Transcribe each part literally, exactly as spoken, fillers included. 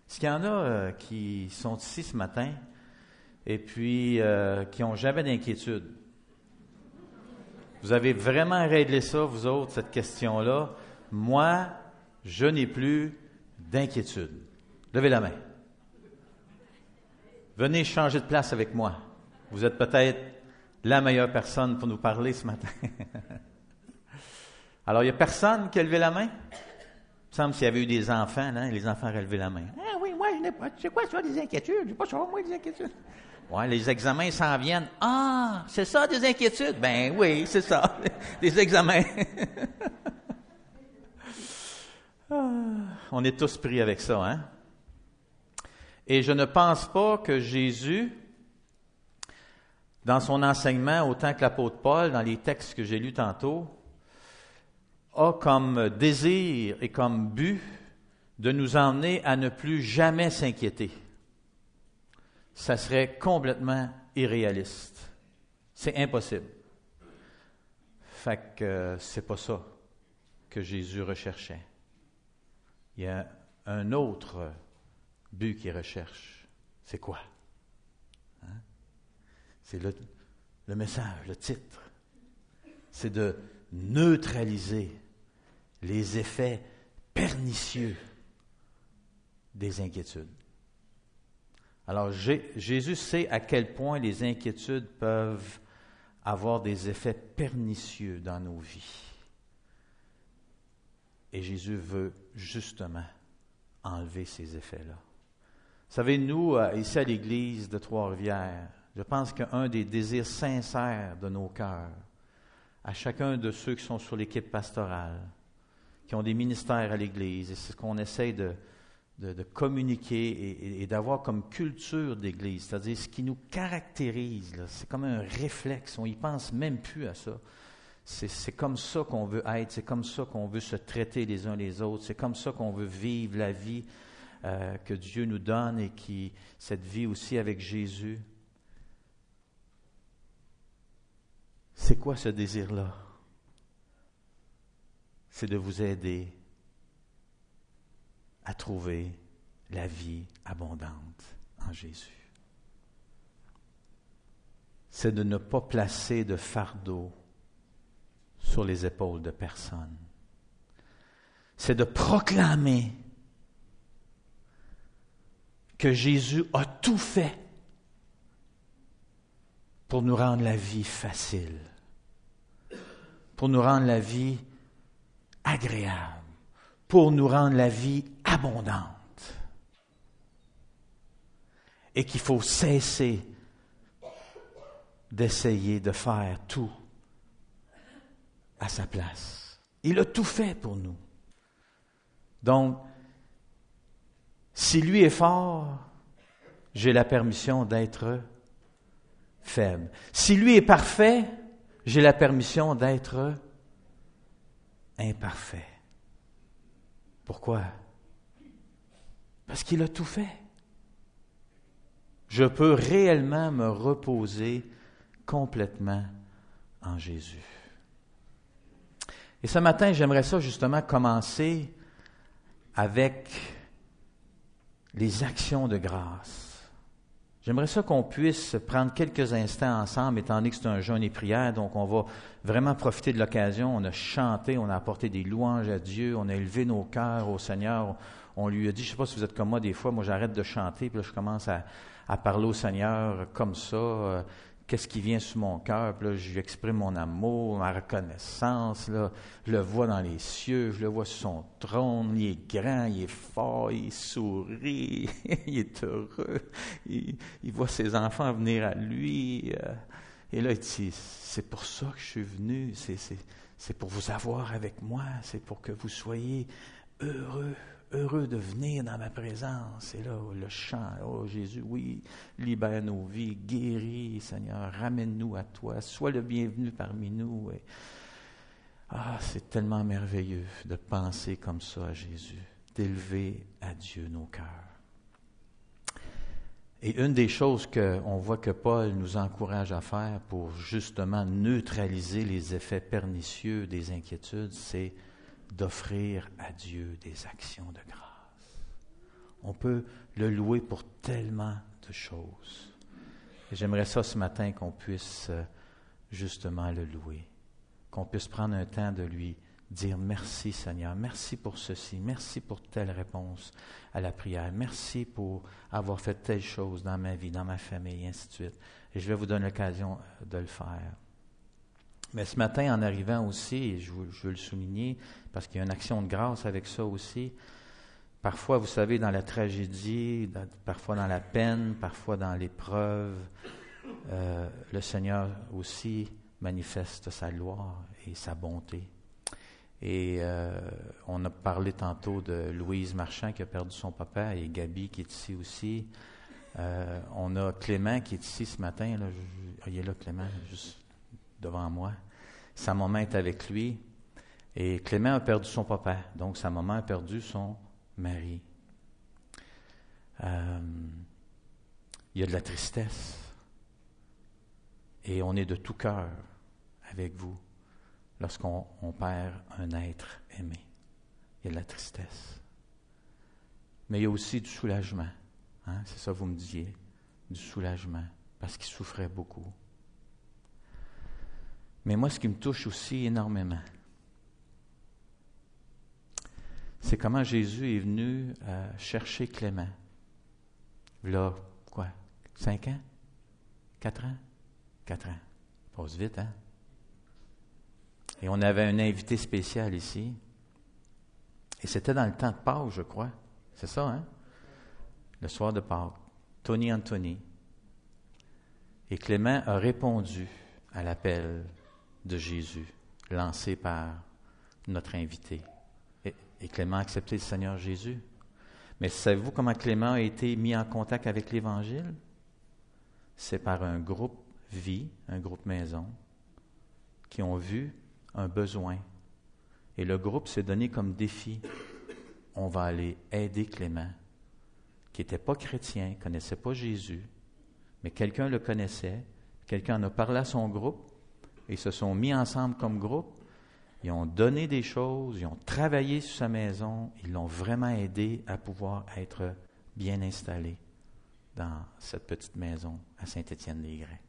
Est-ce qu'il y en a euh, qui sont ici ce matin et puis euh, qui n'ont jamais d'inquiétude? Vous avez vraiment réglé ça, vous autres, cette question-là. Moi, je n'ai plus d'inquiétude. Levez la main. Venez changer de place avec moi. Vous êtes peut-être la meilleure personne pour nous parler ce matin. Alors, il n'y a personne qui a levé la main? Il me semble s'il y avait eu des enfants, là, les enfants auraient levé la main. Ah oui, moi, je n'ai pas. C'est quoi ça, des inquiétudes? Je n'ai pas ça, moi, des inquiétudes. Oui, les examens s'en viennent. Ah, c'est ça, des inquiétudes? Ben oui, c'est ça, des examens. Ah, on est tous pris avec ça, hein? Et je ne pense pas que Jésus, dans son enseignement, autant que l'apôtre Paul, dans les textes que j'ai lus tantôt, a comme désir et comme but de nous emmener à ne plus jamais s'inquiéter. Ça serait complètement irréaliste. C'est impossible. Fait que euh, c'est pas ça que Jésus recherchait. Il y a un autre but qu'il recherche. C'est quoi? Hein? C'est le, le message, le titre. C'est de neutraliser les effets pernicieux des inquiétudes. Alors, J- Jésus sait à quel point les inquiétudes peuvent avoir des effets pernicieux dans nos vies. Et Jésus veut justement enlever ces effets-là. Vous savez, nous, ici à l'Église de Trois-Rivières, je pense qu'un des désirs sincères de nos cœurs, à chacun de ceux qui sont sur l'équipe pastorale, qui ont des ministères à l'Église, et c'est ce qu'on essaie de, de, de communiquer et, et d'avoir comme culture d'Église, c'est-à-dire ce qui nous caractérise, là, c'est comme un réflexe, on n'y pense même plus à ça. C'est, c'est comme ça qu'on veut être, c'est comme ça qu'on veut se traiter les uns les autres, c'est comme ça qu'on veut vivre la vie euh, que Dieu nous donne et qui, cette vie aussi avec Jésus. C'est quoi ce désir-là? C'est de vous aider à trouver la vie abondante en Jésus. C'est de ne pas placer de fardeau sur les épaules de personne. C'est de proclamer que Jésus a tout fait pour nous rendre la vie facile, pour nous rendre la vie agréable, pour nous rendre la vie abondante. Et qu'il faut cesser d'essayer de faire tout à sa place. Il a tout fait pour nous. Donc, si lui est fort, j'ai la permission d'être faible. Si lui est parfait, j'ai la permission d'être imparfait. Pourquoi? Parce qu'il a tout fait. Je peux réellement me reposer complètement en Jésus. Et ce matin, j'aimerais ça justement commencer avec les actions de grâce. J'aimerais ça qu'on puisse prendre quelques instants ensemble, étant donné que c'est un jeûne et prière, donc on va vraiment profiter de l'occasion. On a chanté, on a apporté des louanges à Dieu, on a élevé nos cœurs au Seigneur. On lui a dit, je ne sais pas si vous êtes comme moi des fois, moi j'arrête de chanter, puis là je commence à, à parler au Seigneur comme ça. Euh, Qu'est-ce qui vient sur mon cœur? Puis là, je lui exprime mon amour, ma reconnaissance. Là. Je le vois dans les cieux, je le vois sur son trône. Il est grand, il est fort, il sourit, il est heureux. Il, il voit ses enfants venir à lui. Et là, il dit, c'est pour ça que je suis venu. C'est, c'est, c'est pour vous avoir avec moi. C'est pour que vous soyez heureux. Heureux de venir dans ma présence. Et là, le chant, oh Jésus, oui, libère nos vies, guéris, Seigneur, ramène-nous à toi, sois le bienvenu parmi nous. Et, ah, c'est tellement merveilleux de penser comme ça à Jésus, d'élever à Dieu nos cœurs. Et une des choses qu'on voit que Paul nous encourage à faire pour justement neutraliser les effets pernicieux des inquiétudes, c'est d'offrir à Dieu des actions de grâce. On peut le louer pour tellement de choses. Et j'aimerais ça ce matin qu'on puisse euh, justement le louer, qu'on puisse prendre un temps de lui dire merci Seigneur, merci pour ceci, merci pour telle réponse à la prière, merci pour avoir fait telle chose dans ma vie, dans ma famille, et ainsi de suite. Et je vais vous donner l'occasion de le faire. Mais ce matin, en arrivant aussi, et je, vous, je veux le souligner, parce qu'il y a une action de grâce avec ça aussi, parfois, vous savez, dans la tragédie, dans, parfois dans la peine, parfois dans l'épreuve, euh, le Seigneur aussi manifeste sa gloire et sa bonté. Et euh, on a parlé tantôt de Louise Marchand qui a perdu son papa et Gabi qui est ici aussi. Euh, on a Clément qui est ici ce matin. Là, je, il est là, Clément, juste devant moi. Sa maman est avec lui. Et Clément a perdu son papa. Donc, sa maman a perdu son mari. Euh, il y a de la tristesse. Et on est de tout cœur avec vous lorsqu'on on perd un être aimé. Il y a de la tristesse. Mais il y a aussi du soulagement. Hein? C'est ça que vous me disiez. Du soulagement. Parce qu'il souffrait beaucoup. Mais moi, ce qui me touche aussi énormément, c'est comment Jésus est venu euh, chercher Clément. Là, quoi? Cinq ans? Quatre ans? Quatre ans. Ça passe vite, hein? Et on avait un invité spécial ici. Et c'était dans le temps de Pâques, je crois. C'est ça, hein? Le soir de Pâques. Tony Anthony. Et Clément a répondu à l'appel de Jésus, lancé par notre invité. Et, et Clément a accepté le Seigneur Jésus. Mais savez-vous comment Clément a été mis en contact avec l'Évangile? C'est par un groupe vie, un groupe maison, qui ont vu un besoin. Et le groupe s'est donné comme défi. On va aller aider Clément, qui n'était pas chrétien, ne connaissait pas Jésus, mais quelqu'un le connaissait, quelqu'un en a parlé à son groupe, et ils se sont mis ensemble comme groupe, ils ont donné des choses, ils ont travaillé sur sa maison, ils l'ont vraiment aidé à pouvoir être bien installé dans cette petite maison à Saint-Étienne-des-Grès.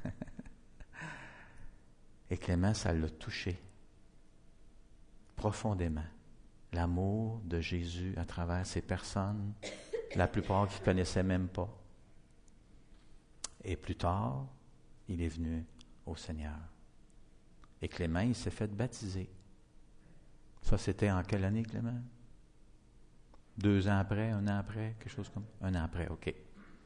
Et Clément, ça l'a touché profondément. L'amour de Jésus à travers ces personnes, la plupart qui ne connaissaient même pas. Et plus tard, il est venu au Seigneur. Et Clément, il s'est fait baptiser. Ça, c'était en quelle année, Clément? Deux ans après, un an après, quelque chose comme ça? Un an après, OK.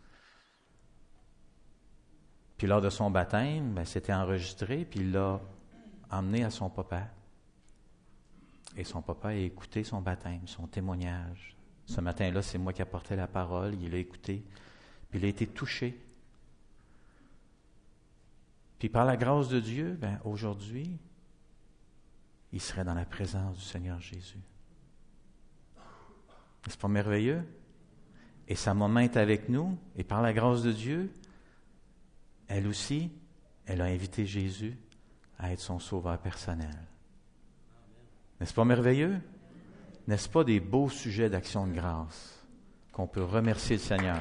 Puis lors de son baptême, ben, c'était enregistré, puis il l'a emmené à son papa. Et son papa a écouté son baptême, son témoignage. Ce matin-là, c'est moi qui apportais la parole, il l'a écouté, puis il a été touché. Puis par la grâce de Dieu, ben, aujourd'hui, il serait dans la présence du Seigneur Jésus. N'est-ce pas merveilleux? Et sa maman est avec nous, et par la grâce de Dieu, elle aussi, elle a invité Jésus à être son sauveur personnel. N'est-ce pas merveilleux? N'est-ce pas des beaux sujets d'action de grâce qu'on peut remercier le Seigneur?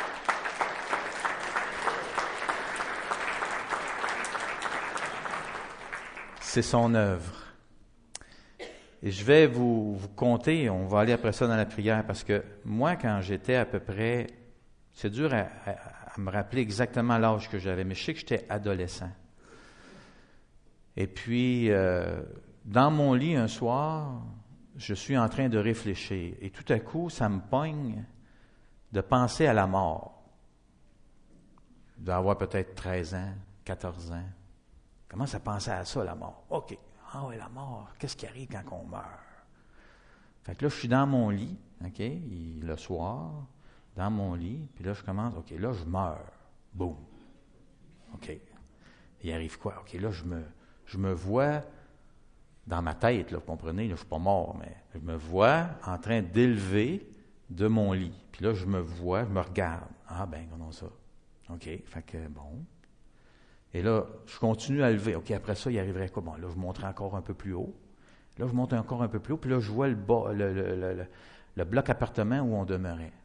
C'est son œuvre. Et je vais vous, vous conter, on va aller après ça dans la prière, parce que moi, quand j'étais à peu près, c'est dur à, à, à me rappeler exactement l'âge que j'avais, mais je sais que j'étais adolescent. Et puis, euh, dans mon lit un soir, je suis en train de réfléchir, et tout à coup, ça me pogne de penser à la mort. Je dois avoir peut-être treize ans, quatorze ans. Comment ça pensait à ça, la mort? OK. Ah oui, la mort. Qu'est-ce qui arrive quand on meurt? Fait que là, je suis dans mon lit, OK, il, le soir, dans mon lit, puis là, je commence, OK, là, je meurs. Boum. OK. Il arrive quoi? OK, là, je me, je me vois dans ma tête, là, vous comprenez, là, je ne suis pas mort, mais je me vois en train d'élever de mon lit. Puis là, je me vois, je me regarde. Ah, ben, comment ça? OK, fait que, bon. Et là, je continue à lever. OK, après ça, il arriverait quoi? Bon, là, je monterai encore un peu plus haut. Là, je monte encore un peu plus haut. Puis là, je vois le, bas, le, le, le, le bloc appartement où on demeurait.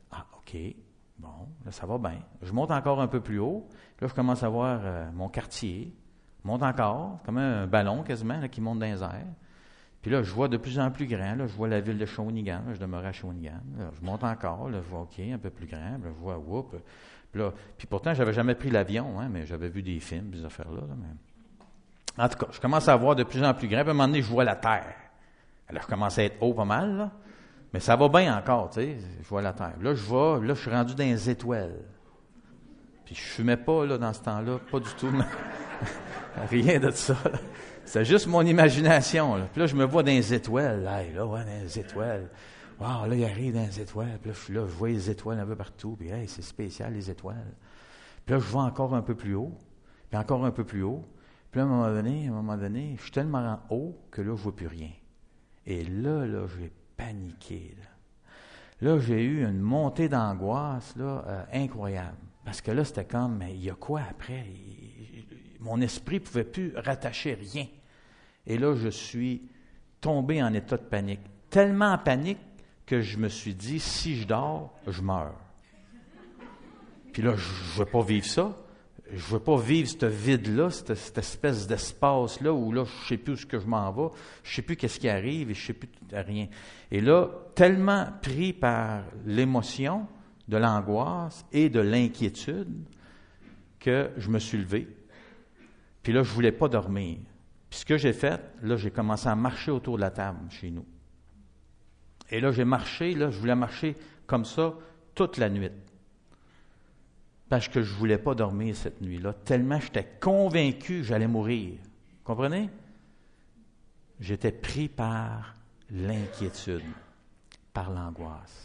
Ah, OK. Bon, là, ça va bien. Je monte encore un peu plus haut. Là, je commence à voir euh, mon quartier. Je monte encore, comme un ballon quasiment, là, qui monte dans les airs. Puis là, je vois de plus en plus grand. Là, je vois la ville de Shawinigan. Là, je demeurais à Shawinigan. Là, je monte encore. Là, je vois, OK, un peu plus grand. Là, je vois, whoop. Puis, là, puis pourtant, je n'avais jamais pris l'avion, hein, mais j'avais vu des films, des affaires-là. Là, mais... En tout cas, je commence à voir de plus en plus grand. Puis à un moment donné, je vois la Terre. Alors, je commence à être haut pas mal, là. Mais ça va bien encore, tu sais. Je vois la Terre. Là, je vais, là, je suis rendu dans les étoiles. Puis je fumais pas, là, dans ce temps-là. Pas du tout. Rien de ça, là. C'est juste mon imagination, là. Puis là, je me vois dans les étoiles. Là, là ouais, dans les étoiles. Wow, là, il arrive dans les étoiles. Puis là, je suis là, je vois les étoiles un peu partout. Puis, hey, c'est spécial, les étoiles. Puis là, je vois encore un peu plus haut. Puis encore un peu plus haut. Puis là, à un moment donné, à un moment donné, je suis tellement haut que là, je vois plus rien. Et là, là, j'ai paniqué, là. Là, j'ai eu une montée d'angoisse, là, euh, incroyable. Parce que là, c'était comme, mais il y a quoi après? Il, mon esprit ne pouvait plus rattacher rien. Et là, je suis tombé en état de panique. Tellement en panique que je me suis dit, si je dors, je meurs. Puis là, je ne veux pas vivre ça. Je ne veux pas vivre ce vide-là, cette, cette espèce d'espace-là où là, je ne sais plus où ce que je m'en vais, je ne sais plus qu'est-ce qui arrive et je ne sais plus rien. Et là, tellement pris par l'émotion, de l'angoisse et de l'inquiétude que je me suis levé. Puis là, je ne voulais pas dormir. Puis ce que j'ai fait, là, j'ai commencé à marcher autour de la table chez nous. Et là, j'ai marché, là, je voulais marcher comme ça toute la nuit. Parce que je ne voulais pas dormir cette nuit-là, tellement j'étais convaincu que j'allais mourir. Comprenez? J'étais pris par l'inquiétude, par l'angoisse.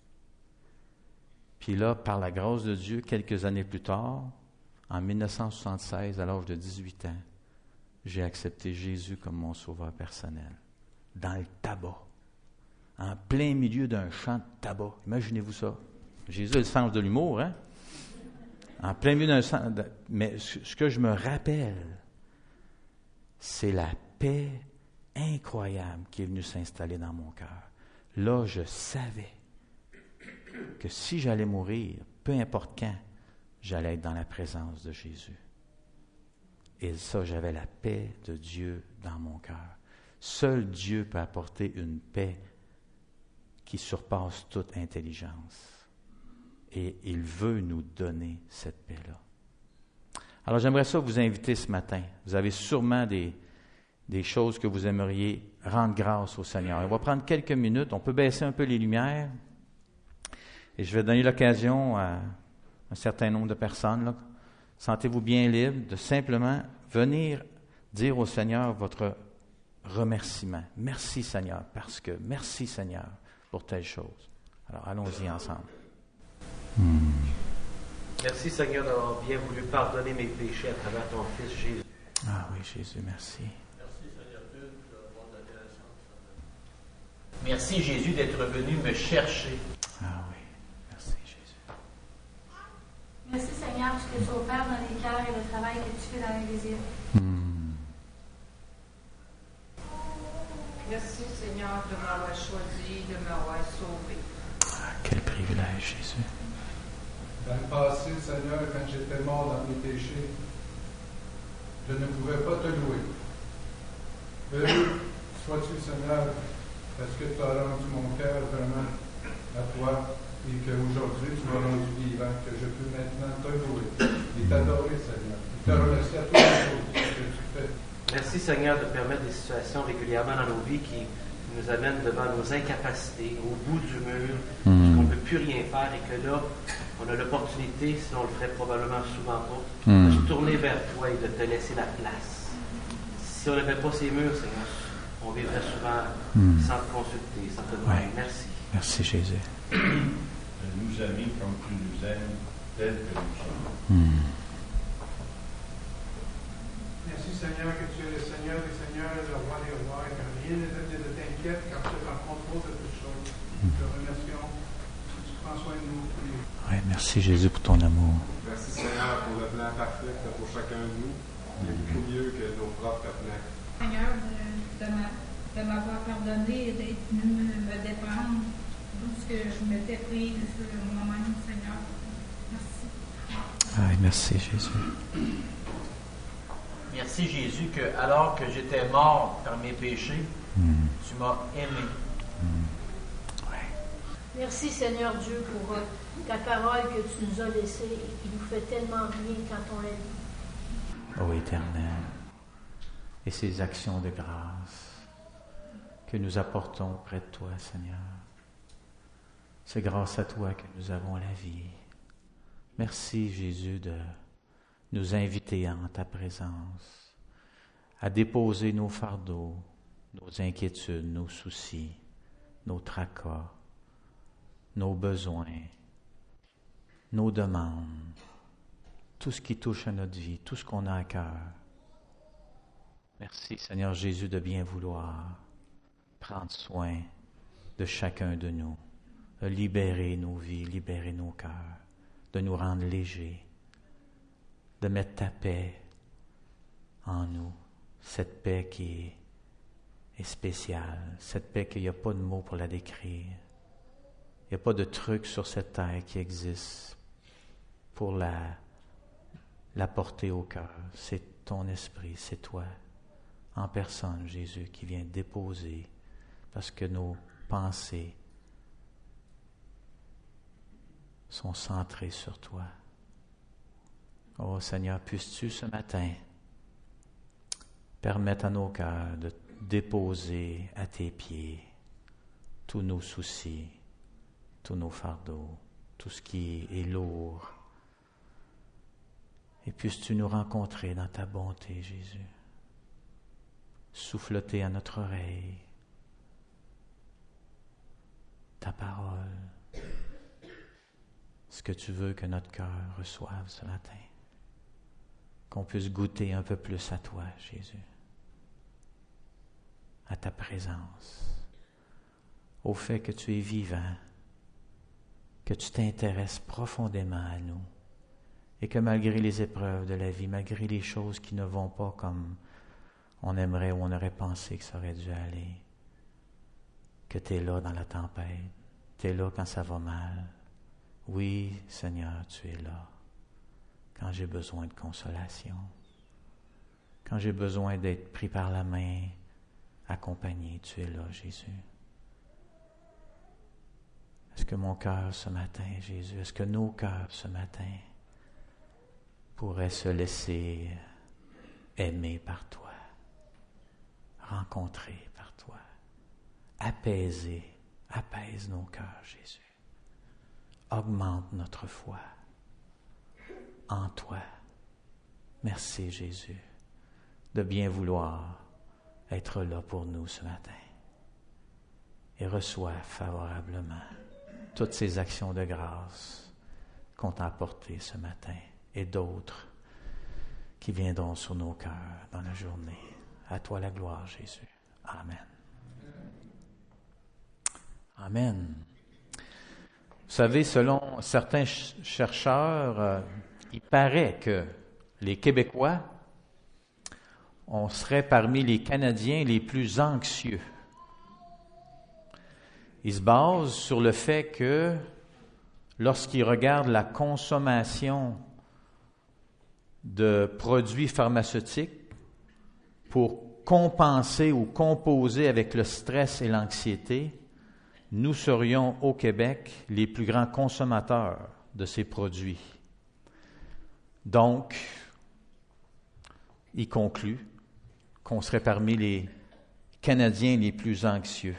Puis là, par la grâce de Dieu, quelques années plus tard, en dix-neuf cent soixante-seize, à l'âge de dix-huit ans, j'ai accepté Jésus comme mon sauveur personnel. Dans le tabac. En plein milieu d'un champ de tabac. Imaginez-vous ça. Jésus a le sens de l'humour, hein? En plein milieu d'un champ de... Mais ce que je me rappelle, c'est la paix incroyable qui est venue s'installer dans mon cœur. Là, je savais que si j'allais mourir, peu importe quand, j'allais être dans la présence de Jésus. Et ça, j'avais la paix de Dieu dans mon cœur. Seul Dieu peut apporter une paix qui surpasse toute intelligence. Et il veut nous donner cette paix-là. Alors, j'aimerais ça vous inviter ce matin. Vous avez sûrement des, des choses que vous aimeriez rendre grâce au Seigneur. On va prendre quelques minutes. On peut baisser un peu les lumières. Et je vais donner l'occasion à un certain nombre de personnes, là. Sentez-vous bien libre de simplement venir dire au Seigneur votre remerciement. Merci Seigneur, parce que merci Seigneur pour telle chose. Alors allons-y ensemble. Hmm. Merci Seigneur d'avoir bien voulu pardonner mes péchés à travers ton Fils Jésus. Ah oui Jésus, merci. Merci Seigneur Dieu de m'avoir donné la chance. Merci Jésus d'être venu me chercher. Ah oui. Merci Seigneur, parce que tu opères dans les cœurs et le travail que tu fais dans l'invisible. Hmm. Merci Seigneur de m'avoir choisi, de m'avoir sauvé. Ah, quel privilège, Jésus. Dans le passé, Seigneur, quand j'étais mort dans mes péchés, je ne pouvais pas te louer. Heureux sois-tu, Seigneur, parce que tu as rendu mon cœur vraiment à toi. Et qu'aujourd'hui, tu m'as rendu vivant, que je peux maintenant te louer et t'adorer, Seigneur. Et te remercier à toutes les choses que tu fais. Merci, Seigneur, de permettre des situations régulièrement dans nos vies qui nous amènent devant nos incapacités, au bout du mur, mm. qu'on ne peut plus rien faire et que là, on a l'opportunité, sinon on le ferait probablement souvent pas, mm. de se tourner vers toi et de te laisser la place. Si on n'avait pas ces murs, Seigneur, on vivrait souvent mm. sans te consulter, sans te demander. Ouais. Merci. Merci, Jésus. De nous aimer comme tu nous aimes, tel que nous sommes. Mm. Merci Seigneur que tu es le Seigneur des Seigneurs, le roi des rois, et que rien ne t'inquiète car tu es en contrôle de toutes choses. Nous te remercions. Tu prends soin de nous. Ouais, merci Jésus pour ton amour. Merci Seigneur pour le plan parfait que tu as pour chacun de nous. Il est beaucoup mieux que nos propres plans. Seigneur, de, de, ma, de m'avoir pardonné et d'être venu me, me défendre tout ce que je m'étais prise sur moi-même, Seigneur. Merci. Ah, merci Jésus. Merci Jésus que alors que j'étais mort par mes péchés, Mm. tu m'as aimé. Mm. Ouais. Merci Seigneur Dieu pour euh, ta parole que tu nous as laissée et qui nous fait tellement bien quand on la lit. Ô Éternel, et ces actions de grâce que nous apportons près de toi, Seigneur, c'est grâce à toi que nous avons la vie. Merci Jésus de nous inviter en ta présence à déposer nos fardeaux, nos inquiétudes, nos soucis, nos tracas, nos besoins, nos demandes, tout ce qui touche à notre vie, tout ce qu'on a à cœur. Merci Seigneur Jésus de bien vouloir prendre soin de chacun de nous, de libérer nos vies, libérer nos cœurs, de nous rendre légers, de mettre ta paix en nous, cette paix qui est, est spéciale, cette paix qu'il n'y a pas de mots pour la décrire. Il n'y a pas de truc sur cette terre qui existe pour la, la porter au cœur. C'est ton esprit, c'est toi, en personne, Jésus, qui vient déposer, parce que nos pensées sont centrées sur toi. Oh Seigneur, puisses-tu ce matin permettre à nos cœurs de déposer à tes pieds tous nos soucis, tous nos fardeaux, tout ce qui est lourd. Et puisses-tu nous rencontrer dans ta bonté, Jésus. Souffleter à notre oreille ta parole, ce que tu veux que notre cœur reçoive ce matin. Qu'on puisse goûter un peu plus à toi, Jésus, à ta présence, au fait que tu es vivant, que tu t'intéresses profondément à nous et que malgré les épreuves de la vie, malgré les choses qui ne vont pas comme on aimerait ou on aurait pensé que ça aurait dû aller, que tu es là dans la tempête, tu es là quand ça va mal. Oui, Seigneur, tu es là quand j'ai besoin de consolation, quand j'ai besoin d'être pris par la main, accompagné, tu es là, Jésus. Est-ce que mon cœur ce matin, Jésus, est-ce que nos cœurs ce matin pourraient se laisser aimer par toi, rencontrer par toi, apaiser, apaise nos cœurs, Jésus. Augmente notre foi en toi. Merci, Jésus, de bien vouloir être là pour nous ce matin. Et reçois favorablement toutes ces actions de grâce qu'on t'a apportées ce matin et d'autres qui viendront sur nos cœurs dans la journée. À toi la gloire, Jésus. Amen. Amen. Vous savez, selon certains ch- chercheurs, euh, il paraît que les Québécois, on serait parmi les Canadiens les plus anxieux. Ils se basent sur le fait que lorsqu'ils regardent la consommation de produits pharmaceutiques pour compenser ou composer avec le stress et l'anxiété, nous serions au Québec les plus grands consommateurs de ces produits. Donc, il conclut qu'on serait parmi les Canadiens les plus anxieux.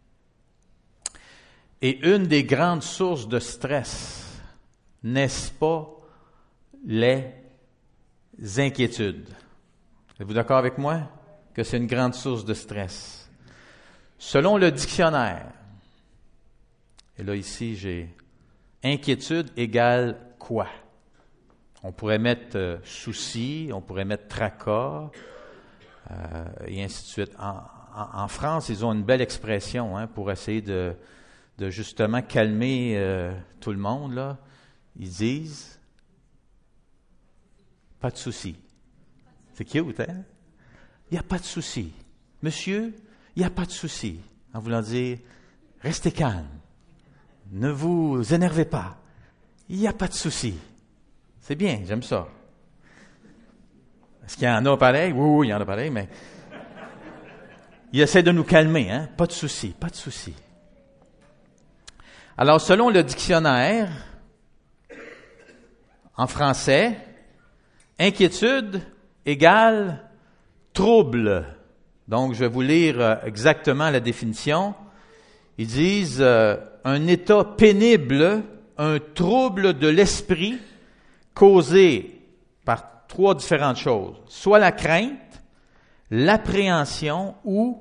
Et une des grandes sources de stress, n'est-ce pas les inquiétudes? Êtes-vous d'accord avec moi que c'est une grande source de stress? Selon le dictionnaire, et là ici j'ai inquiétude égale quoi? On pourrait mettre euh, souci, on pourrait mettre tracas, euh, et ainsi de suite. En, en, en France, ils ont une belle expression hein, pour essayer de, de justement calmer euh, tout le monde. Là. Ils disent « pas de souci ». C'est cute, hein? Il n'y a pas de souci. Monsieur, il n'y a pas de souci. En voulant dire « restez calme ». ne vous énervez pas. Il n'y a pas de souci. C'est bien, j'aime ça. Est-ce qu'il y en a pareil? Oui, oui, il y en a pareil, mais il essaie de nous calmer, hein? Pas de souci, pas de souci. Alors, selon le dictionnaire, en français, inquiétude égale trouble. Donc, je vais vous lire exactement la définition. Ils disent euh, un état pénible, un trouble de l'esprit causé par trois différentes choses. Soit la crainte, l'appréhension ou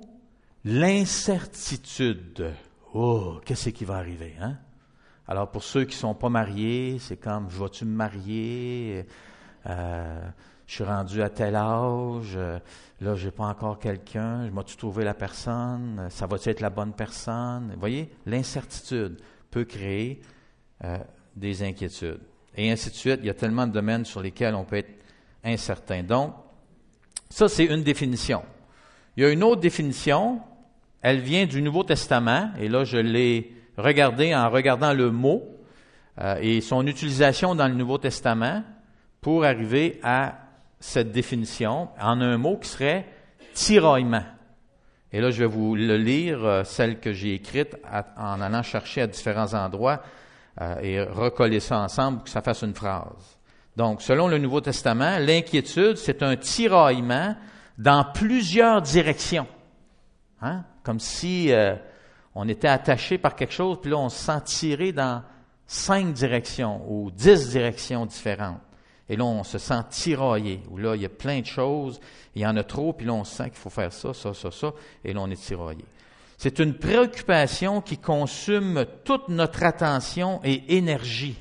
l'incertitude. Oh, qu'est-ce qui va arriver, hein? Alors, pour ceux qui sont pas mariés, c'est comme, je vais-tu me marier? Euh, je suis rendu à tel âge, euh, là, j'ai pas encore quelqu'un, je m'ai-tu trouvé la personne? Ça va-tu être la bonne personne? Vous voyez, l'incertitude peut créer euh, des inquiétudes. Et ainsi de suite, il y a tellement de domaines sur lesquels on peut être incertain. Donc, ça, c'est une définition. Il y a une autre définition, elle vient du Nouveau Testament, et là, je l'ai regardée en regardant le mot euh, et son utilisation dans le Nouveau Testament pour arriver à cette définition en un mot qui serait tiraillement. Et là, je vais vous le lire, euh, celle que j'ai écrite à, en allant chercher à différents endroits euh, et recoller ça ensemble pour que ça fasse une phrase. Donc, selon le Nouveau Testament, l'inquiétude, c'est un tiraillement dans plusieurs directions. Hein? Comme si euh, on était attaché par quelque chose, puis là, on se sent tiré dans cinq directions ou dix directions différentes. Et là, on se sent tiraillé, où là, il y a plein de choses, il y en a trop, puis là, on sent qu'il faut faire ça, ça, ça, ça, et là, on est tiraillé. C'est une préoccupation qui consume toute notre attention et énergie.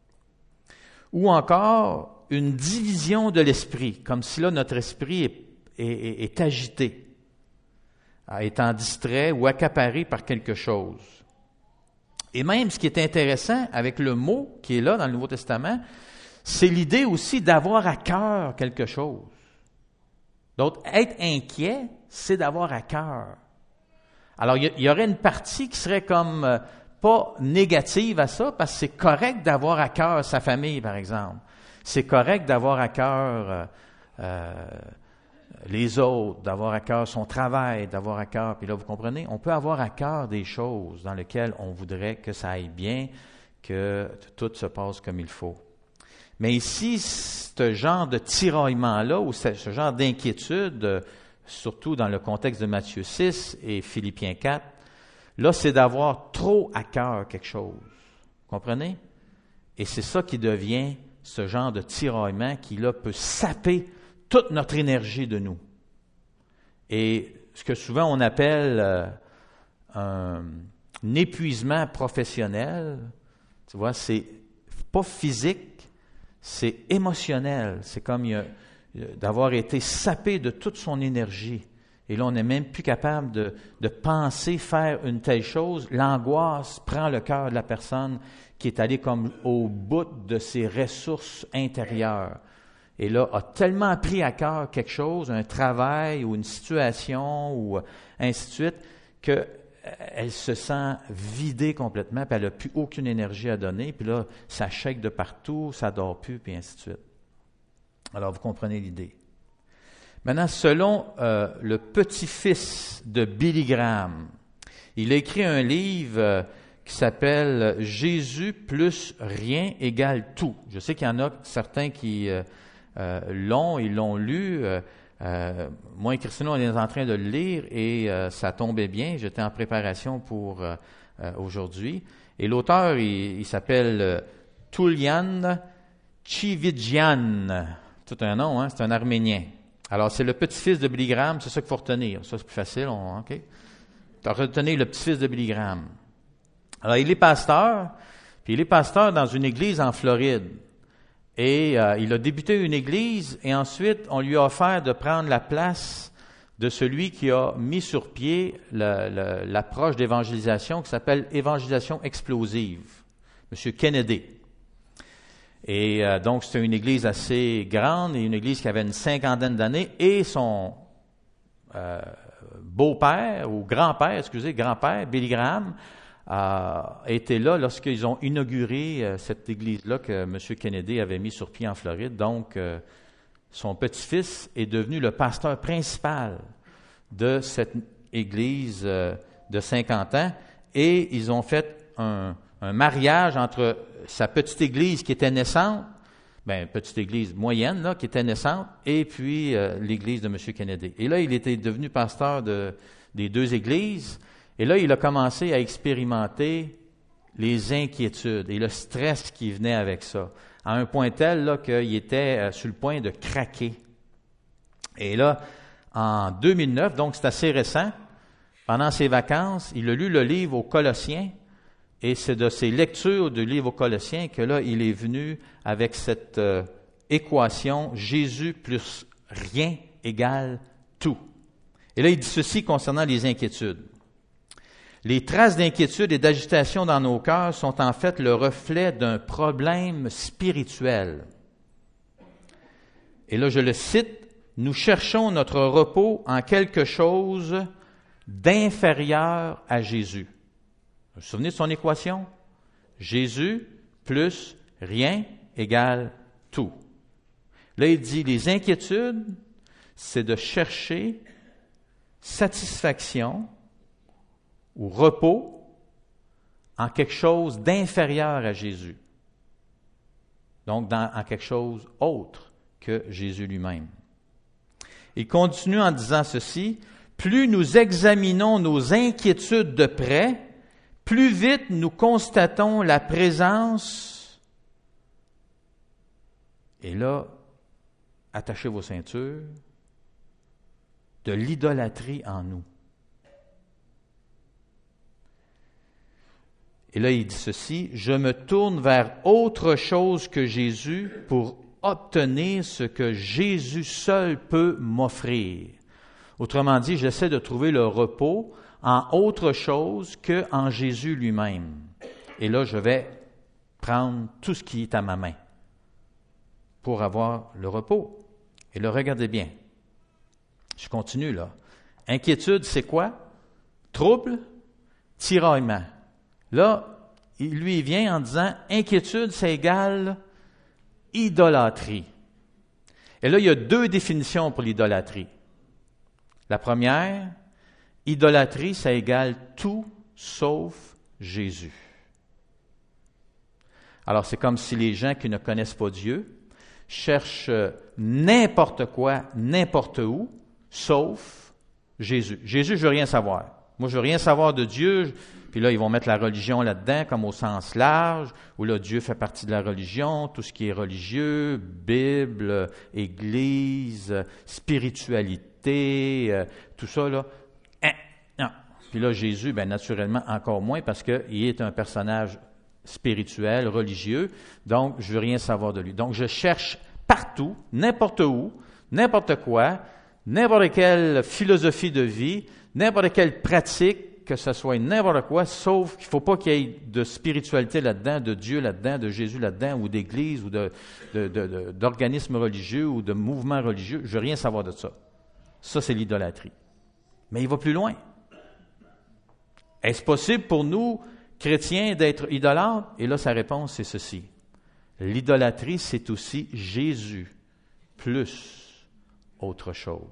Ou encore, une division de l'esprit, comme si là, notre esprit est, est, est agité, étant distrait ou accaparé par quelque chose. Et même, ce qui est intéressant avec le mot qui est là dans le Nouveau Testament, c'est l'idée aussi d'avoir à cœur quelque chose. Donc, être inquiet, c'est d'avoir à cœur. Alors, il y, y aurait une partie qui serait comme euh, pas négative à ça, parce que c'est correct d'avoir à cœur sa famille, par exemple. C'est correct d'avoir à cœur euh, euh, les autres, d'avoir à cœur son travail, d'avoir à cœur... Puis là, vous comprenez, on peut avoir à cœur des choses dans lesquelles on voudrait que ça aille bien, que tout se passe comme il faut. Mais ici, ce genre de tiraillement-là, ou ce genre d'inquiétude, surtout dans le contexte de Matthieu six et Philippiens quatre, là, c'est d'avoir trop à cœur quelque chose. Vous comprenez? Et c'est ça qui devient ce genre de tiraillement qui, là, peut saper toute notre énergie de nous. Et ce que souvent on appelle euh, un, un épuisement professionnel, tu vois, c'est pas physique, c'est émotionnel. C'est comme il y a, d'avoir été sapé de toute son énergie. Et là, on n'est même plus capable de, de penser faire une telle chose. L'angoisse prend le cœur de la personne qui est allée comme au bout de ses ressources intérieures. Et là, a tellement pris à cœur quelque chose, un travail ou une situation ou ainsi de suite, que elle se sent vidée complètement, puis elle n'a plus aucune énergie à donner, puis là, ça shake de partout, ça ne dort plus, puis ainsi de suite. Alors, vous comprenez l'idée. Maintenant, selon euh, le petit-fils de Billy Graham, il a écrit un livre euh, qui s'appelle « Jésus plus rien égale tout ». Je sais qu'il y en a certains qui euh, euh, l'ont, ils l'ont lu. Euh, Euh, moi et Christine, on est en train de le lire et euh, ça tombait bien. J'étais en préparation pour euh, euh, aujourd'hui. Et l'auteur, il, il s'appelle euh, Tullian Tchividjian. Tout un nom, hein? C'est un Arménien. Alors, c'est le petit-fils de Billy Graham, c'est ça qu'il faut retenir. Ça, c'est plus facile. On, OK? Tu as retenu le petit-fils de Billy Graham. Alors, il est pasteur, puis il est pasteur dans une église en Floride. Et euh, il a débuté une église et ensuite, on lui a offert de prendre la place de celui qui a mis sur pied le, le, l'approche d'évangélisation qui s'appelle évangélisation explosive, M. Kennedy. Et euh, donc, c'était une église assez grande et une église qui avait une cinquantaine d'années et son euh, beau-père ou grand-père, excusez, grand-père, Billy Graham, a été là lorsqu'ils ont inauguré euh, cette église-là que M. Kennedy avait mis sur pied en Floride. Donc, euh, son petit-fils est devenu le pasteur principal de cette église euh, de cinquante ans. Et ils ont fait un, un mariage entre sa petite église qui était naissante, bien, petite église moyenne, là, qui était naissante, et puis euh, l'église de M. Kennedy. Et là, il était devenu pasteur de, des deux églises. Et là, il a commencé à expérimenter les inquiétudes et le stress qui venait avec ça, à un point tel là, qu'il était euh, sur le point de craquer. Et là, en deux mille neuf, donc c'est assez récent, pendant ses vacances, il a lu le livre aux Colossiens, et c'est de ses lectures du livre aux Colossiens que là, il est venu avec cette euh, équation, Jésus plus rien égale tout. Et là, il dit ceci concernant les inquiétudes. Les traces d'inquiétude et d'agitation dans nos cœurs sont en fait le reflet d'un problème spirituel. Et là, je le cite, « Nous cherchons notre repos en quelque chose d'inférieur à Jésus. » Vous vous souvenez de son équation? Jésus plus rien égale tout. Là, il dit, les inquiétudes, c'est de chercher satisfaction ou repos en quelque chose d'inférieur à Jésus. Donc, dans, en quelque chose autre que Jésus lui-même. Il continue en disant ceci, « Plus nous examinons nos inquiétudes de près, plus vite nous constatons la présence, et là, attachez vos ceintures, de l'idolâtrie en nous. » Et là, il dit ceci, « Je me tourne vers autre chose que Jésus pour obtenir ce que Jésus seul peut m'offrir. » Autrement dit, j'essaie de trouver le repos en autre chose qu'en Jésus lui-même. Et là, je vais prendre tout ce qui est à ma main pour avoir le repos. Et là, regardez bien. Je continue là. Inquiétude, c'est quoi? Trouble, tiraillement. Là, lui, il vient en disant, inquiétude, ça égale idolâtrie. Et là, il y a deux définitions pour l'idolâtrie. La première, idolâtrie, ça égale tout sauf Jésus. Alors, c'est comme si les gens qui ne connaissent pas Dieu cherchent n'importe quoi, n'importe où, sauf Jésus. Jésus, je veux rien savoir. Moi, je veux rien savoir de Dieu. Puis là, ils vont mettre la religion là-dedans, comme au sens large, où là, Dieu fait partie de la religion, tout ce qui est religieux, Bible, Église, spiritualité, euh, tout ça, là. Hein, non. Puis là, Jésus, bien naturellement, encore moins, parce qu'il est un personnage spirituel, religieux, donc je veux rien savoir de lui. Donc, je cherche partout, n'importe où, n'importe quoi, n'importe quelle philosophie de vie, n'importe quelle pratique, que ce soit n'importe quoi, sauf qu'il ne faut pas qu'il y ait de spiritualité là-dedans, de Dieu là-dedans, de Jésus là-dedans, ou d'église, ou de, de, de, de, d'organismes religieux, ou de mouvements religieux. Je ne veux rien savoir de ça. Ça, c'est l'idolâtrie. Mais il va plus loin. Est-ce possible pour nous, chrétiens, d'être idolâtres? Et là, sa réponse, c'est ceci. L'idolâtrie, c'est aussi Jésus plus autre chose.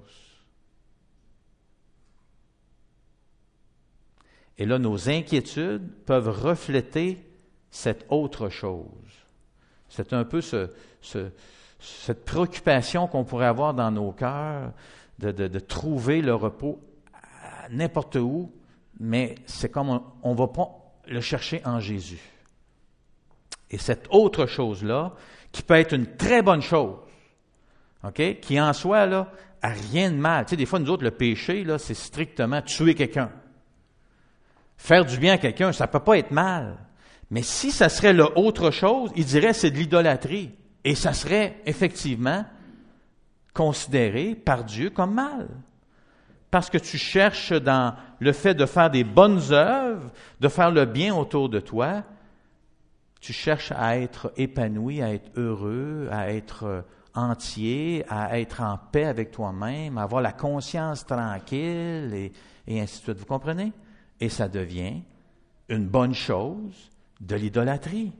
Et là, nos inquiétudes peuvent refléter cette autre chose. C'est un peu ce, ce, cette préoccupation qu'on pourrait avoir dans nos cœurs de, de, de trouver le repos à n'importe où, mais c'est comme on ne va pas le chercher en Jésus. Et cette autre chose-là, qui peut être une très bonne chose, OK, qui en soi, là, a rien de mal. Tu sais, des fois, nous autres, le péché, là, c'est strictement tuer quelqu'un. Faire du bien à quelqu'un, ça ne peut pas être mal. Mais si ça serait le autre chose, il dirait c'est de l'idolâtrie. Et ça serait effectivement considéré par Dieu comme mal. Parce que tu cherches dans le fait de faire des bonnes œuvres, de faire le bien autour de toi, tu cherches à être épanoui, à être heureux, à être entier, à être en paix avec toi-même, à avoir la conscience tranquille et, et ainsi de suite. Vous comprenez? Et ça devient une bonne chose de l'idolâtrie.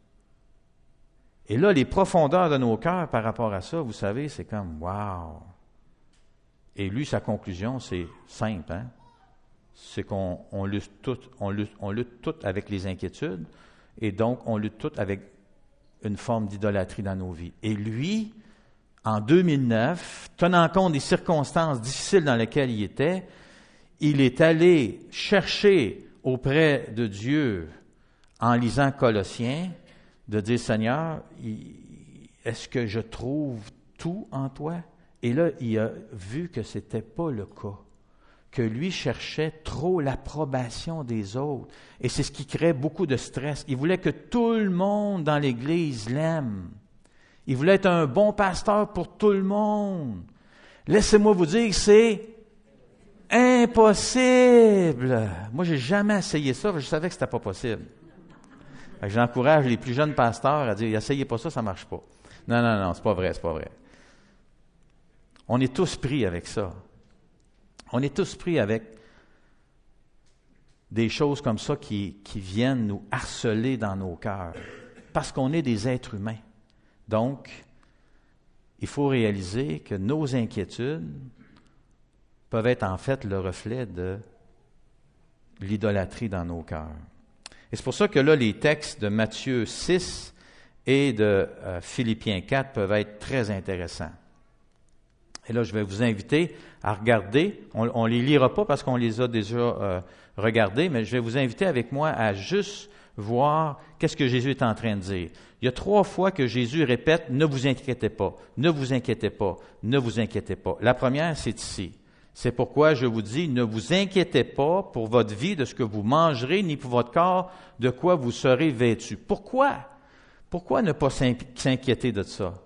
Et là, les profondeurs de nos cœurs par rapport à ça, vous savez, c'est comme « wow ». Et lui, sa conclusion, c'est simple, hein? C'est qu'on on lutte tout, on lutte, on lutte tout avec les inquiétudes, et donc on lutte tout avec une forme d'idolâtrie dans nos vies. Et lui, en deux mille neuf, tenant compte des circonstances difficiles dans lesquelles il était, il est allé chercher auprès de Dieu, en lisant Colossiens, de dire, Seigneur, est-ce que je trouve tout en toi? Et là, il a vu que ce n'était pas le cas, que lui cherchait trop l'approbation des autres. Et c'est ce qui crée beaucoup de stress. Il voulait que tout le monde dans l'Église l'aime. Il voulait être un bon pasteur pour tout le monde. Laissez-moi vous dire que c'est impossible. Moi, j'ai jamais essayé ça, je savais que c'était pas possible. Fait que j'encourage les plus jeunes pasteurs à dire, essayez pas ça, ça marche pas. Non, non, non, c'est pas vrai, c'est pas vrai. On est tous pris avec ça. On est tous pris avec des choses comme ça qui, qui viennent nous harceler dans nos cœurs, parce qu'on est des êtres humains. Donc, il faut réaliser que nos inquiétudes peuvent être en fait le reflet de l'idolâtrie dans nos cœurs. Et c'est pour ça que là, les textes de Matthieu six et de euh, Philippiens quatre peuvent être très intéressants. Et là, je vais vous inviter à regarder. On ne les lira pas parce qu'on les a déjà euh, regardés, mais je vais vous inviter avec moi à juste voir qu'est-ce que Jésus est en train de dire. Il y a trois fois que Jésus répète « Ne vous inquiétez pas, ne vous inquiétez pas, ne vous inquiétez pas ». La première, c'est ici. C'est pourquoi je vous dis, ne vous inquiétez pas pour votre vie de ce que vous mangerez, ni pour votre corps de quoi vous serez vêtus. Pourquoi? Pourquoi ne pas s'inquiéter de ça?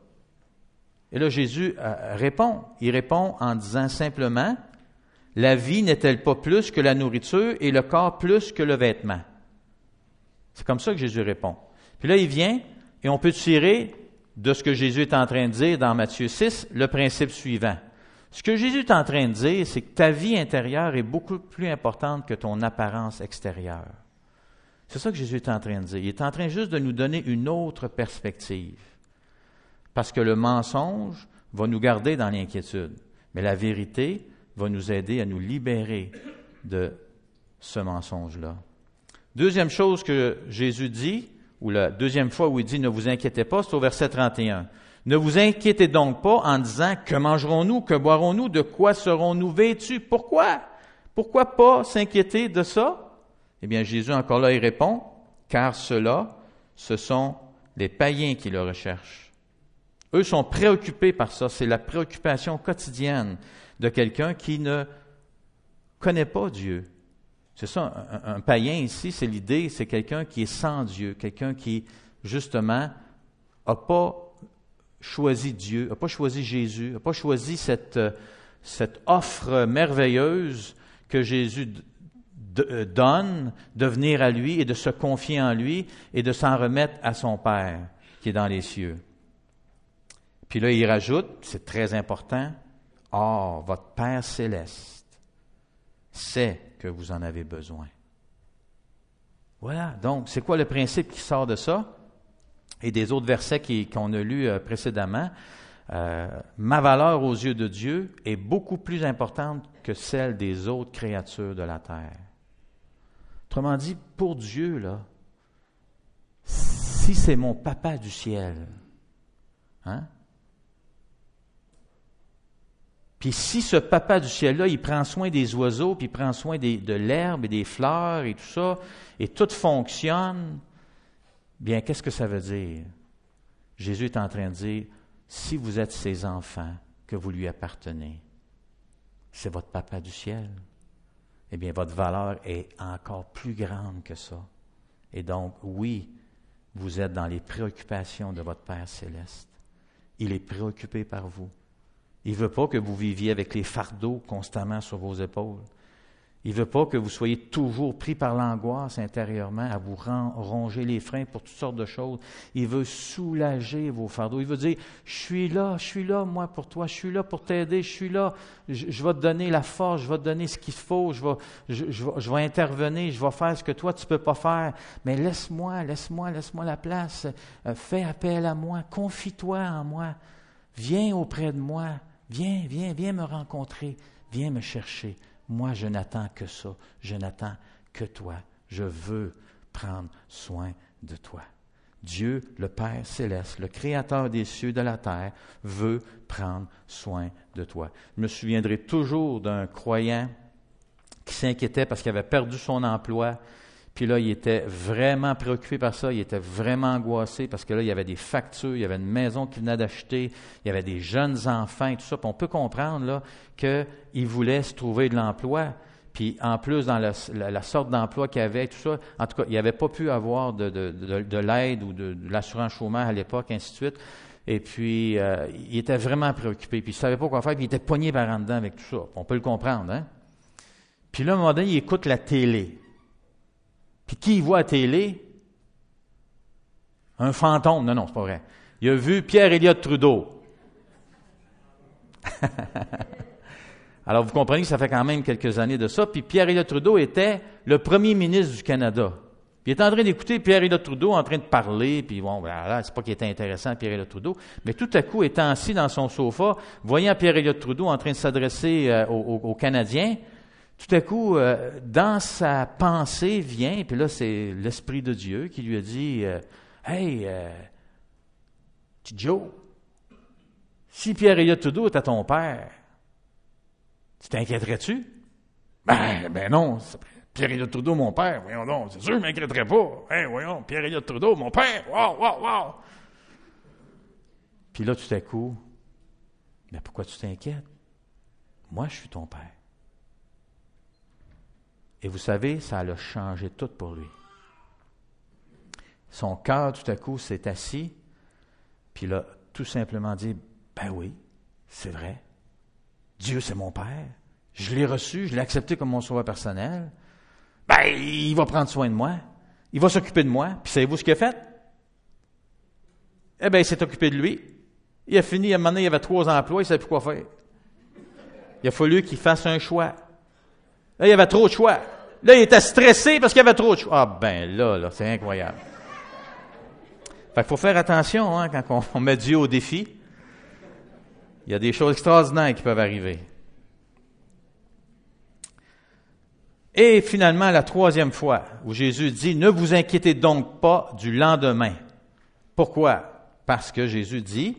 Et là, Jésus euh, répond. Il répond en disant simplement, « La vie n'est-elle pas plus que la nourriture et le corps plus que le vêtement? » C'est comme ça que Jésus répond. Puis là, il vient et on peut tirer de ce que Jésus est en train de dire dans Matthieu six le principe suivant. Ce que Jésus est en train de dire, c'est que ta vie intérieure est beaucoup plus importante que ton apparence extérieure. C'est ça que Jésus est en train de dire. Il est en train juste de nous donner une autre perspective. Parce que le mensonge va nous garder dans l'inquiétude. Mais la vérité va nous aider à nous libérer de ce mensonge-là. Deuxième chose que Jésus dit, ou la deuxième fois où il dit « Ne vous inquiétez pas », c'est au verset trente et un. Ne vous inquiétez donc pas en disant « Que mangerons-nous? Que boirons-nous? De quoi serons-nous vêtus? » Pourquoi? Pourquoi pas s'inquiéter de ça? Eh bien, Jésus, encore là, il répond « Car ceux-là, ce sont les païens qui le recherchent. » Eux sont préoccupés par ça. C'est la préoccupation quotidienne de quelqu'un qui ne connaît pas Dieu. C'est ça, un, un païen ici, c'est l'idée, c'est quelqu'un qui est sans Dieu, quelqu'un qui, justement, n'a pas choisi Dieu, n'a pas choisi Jésus, n'a pas choisi cette, cette offre merveilleuse que Jésus d- d- donne de venir à lui et de se confier en lui et de s'en remettre à son Père qui est dans les cieux. Puis là, il rajoute, c'est très important, « Or, votre Père céleste sait que vous en avez besoin. » Voilà, donc, c'est quoi le principe qui sort de ça? Et des autres versets qui, qu'on a lus euh, précédemment, euh, ma valeur aux yeux de Dieu est beaucoup plus importante que celle des autres créatures de la terre. Autrement dit, pour Dieu, là, si c'est mon papa du ciel, hein? Puis si ce papa du ciel-là, il prend soin des oiseaux, puis il prend soin des, de l'herbe et des fleurs et tout ça, et tout fonctionne, bien, qu'est-ce que ça veut dire? Jésus est en train de dire, si vous êtes ses enfants, que vous lui appartenez, c'est votre papa du ciel, eh bien, votre valeur est encore plus grande que ça. Et donc, oui, vous êtes dans les préoccupations de votre Père céleste. Il est préoccupé par vous. Il ne veut pas que vous viviez avec les fardeaux constamment sur vos épaules. Il ne veut pas que vous soyez toujours pris par l'angoisse intérieurement, à vous ronger les freins pour toutes sortes de choses. Il veut soulager vos fardeaux. Il veut dire, je suis là, je suis là, moi, pour toi. Je suis là pour t'aider. Je suis là. Je, je vais te donner la force. Je vais te donner ce qu'il faut. Je vais, je, je, vais, je vais intervenir. Je vais faire ce que toi, tu ne peux pas faire. Mais laisse-moi, laisse-moi, laisse-moi la place. Euh, fais appel à moi. Confie-toi en moi. Viens auprès de moi. Viens, viens, viens me rencontrer. Viens me chercher. Moi, je n'attends que ça. Je n'attends que toi. Je veux prendre soin de toi. Dieu, le Père céleste, le Créateur des cieux et de la terre, veut prendre soin de toi. Je me souviendrai toujours d'un croyant qui s'inquiétait parce qu'il avait perdu son emploi. Puis là, il était vraiment préoccupé par ça, il était vraiment angoissé parce que là, il y avait des factures, il y avait une maison qu'il venait d'acheter, il y avait des jeunes enfants et tout ça. Puis on peut comprendre là qu'il voulait se trouver de l'emploi. Puis en plus, dans la, la, la sorte d'emploi qu'il avait, tout ça, en tout cas, il n'avait pas pu avoir de, de, de, de l'aide ou de, de l'assurance chômage à l'époque, ainsi de suite. Et puis, euh, il était vraiment préoccupé. Puis il ne savait pas quoi faire, puis il était pogné par en dedans avec tout ça. On peut le comprendre, hein? Puis là, à un moment donné, il écoute la télé. Puis qui il voit à la télé? Un fantôme. Non, non, c'est pas vrai. Il a vu Pierre Elliott Trudeau. Alors, vous comprenez que ça fait quand même quelques années de ça. Puis Pierre Elliott Trudeau était le premier ministre du Canada. Puis il était en train d'écouter Pierre Elliott Trudeau en train de parler. Puis bon, voilà, c'est pas qu'il était intéressant, Pierre Elliott Trudeau. Mais tout à coup, étant assis dans son sofa, voyant Pierre Elliott Trudeau en train de s'adresser euh, aux, aux, aux Canadiens, tout à coup, euh, dans sa pensée vient, puis là, c'est l'Esprit de Dieu qui lui a dit euh, « Hey, euh, petit Joe, si Pierre Elliott Trudeau était ton père, tu t'inquiéterais-tu? » Ben, ben non, Pierre Elliott Trudeau, mon père, voyons donc, c'est sûr, je ne m'inquiéterais pas. Hey, voyons, Pierre Elliott Trudeau, mon père, wow, wow, wow. Puis là, tout à coup, mais pourquoi tu t'inquiètes? Moi, je suis ton père. Et vous savez, ça a changé tout pour lui. Son cœur, tout à coup, s'est assis, puis il a tout simplement dit, ben oui, c'est vrai. Dieu, c'est mon Père. Je l'ai reçu, je l'ai accepté comme mon sauveur personnel. Ben, il va prendre soin de moi. Il va s'occuper de moi. Puis savez-vous ce qu'il a fait? Eh bien, il s'est occupé de lui. Il a fini, à un moment donné, il avait trois emplois, il ne savait plus quoi faire. Il a fallu qu'il fasse un choix. Là, il y avait trop de choix. Là, il était stressé parce qu'il y avait trop de choix. Ah ben là, là, c'est incroyable. Fait qu'il faut faire attention hein, quand on, on met Dieu au défi. Il y a des choses extraordinaires qui peuvent arriver. Et finalement, la troisième fois où Jésus dit « Ne vous inquiétez donc pas du lendemain. » Pourquoi? Parce que Jésus dit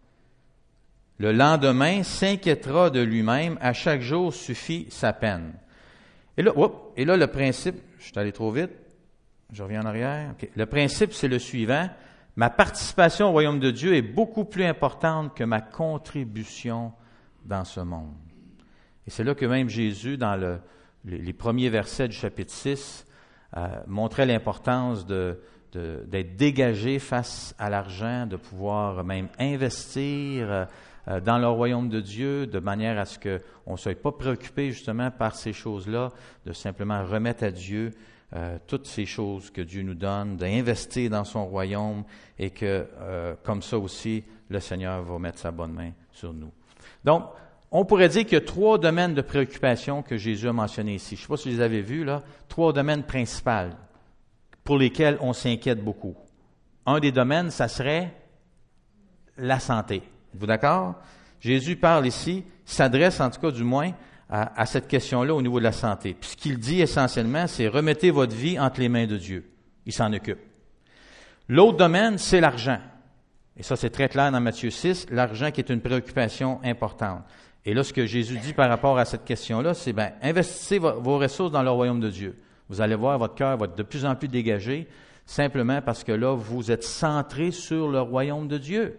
« Le lendemain s'inquiétera de lui-même, à chaque jour suffit sa peine. » Et là, whoop, et là, le principe, je suis allé trop vite, je reviens en arrière. Okay. Le principe, c'est le suivant. Ma participation au royaume de Dieu est beaucoup plus importante que ma contribution dans ce monde. Et c'est là que même Jésus, dans le, les, les premiers versets du chapitre six, euh, montrait l'importance de, de, d'être dégagé face à l'argent, de pouvoir même investir euh, dans le royaume de Dieu, de manière à ce qu'on ne soit pas préoccupé justement par ces choses-là, de simplement remettre à Dieu euh, toutes ces choses que Dieu nous donne, d'investir dans son royaume et que, euh, comme ça aussi, le Seigneur va mettre sa bonne main sur nous. Donc, on pourrait dire qu'il y a trois domaines de préoccupation que Jésus a mentionnés ici. Je ne sais pas si vous les avez vus, là, trois domaines principaux pour lesquels on s'inquiète beaucoup. Un des domaines, ça serait la santé. Êtes-vous d'accord? Jésus parle ici, s'adresse en tout cas du moins à, à cette question-là au niveau de la santé. Puis ce qu'il dit essentiellement, c'est remettez votre vie entre les mains de Dieu. Il s'en occupe. L'autre domaine, c'est l'argent. Et ça, c'est très clair dans Matthieu six, l'argent qui est une préoccupation importante. Et là, ce que Jésus dit par rapport à cette question-là, c'est bien, investissez vos, vos ressources dans le royaume de Dieu. Vous allez voir, votre cœur va être de plus en plus dégagé, simplement parce que là, vous êtes centré sur le royaume de Dieu.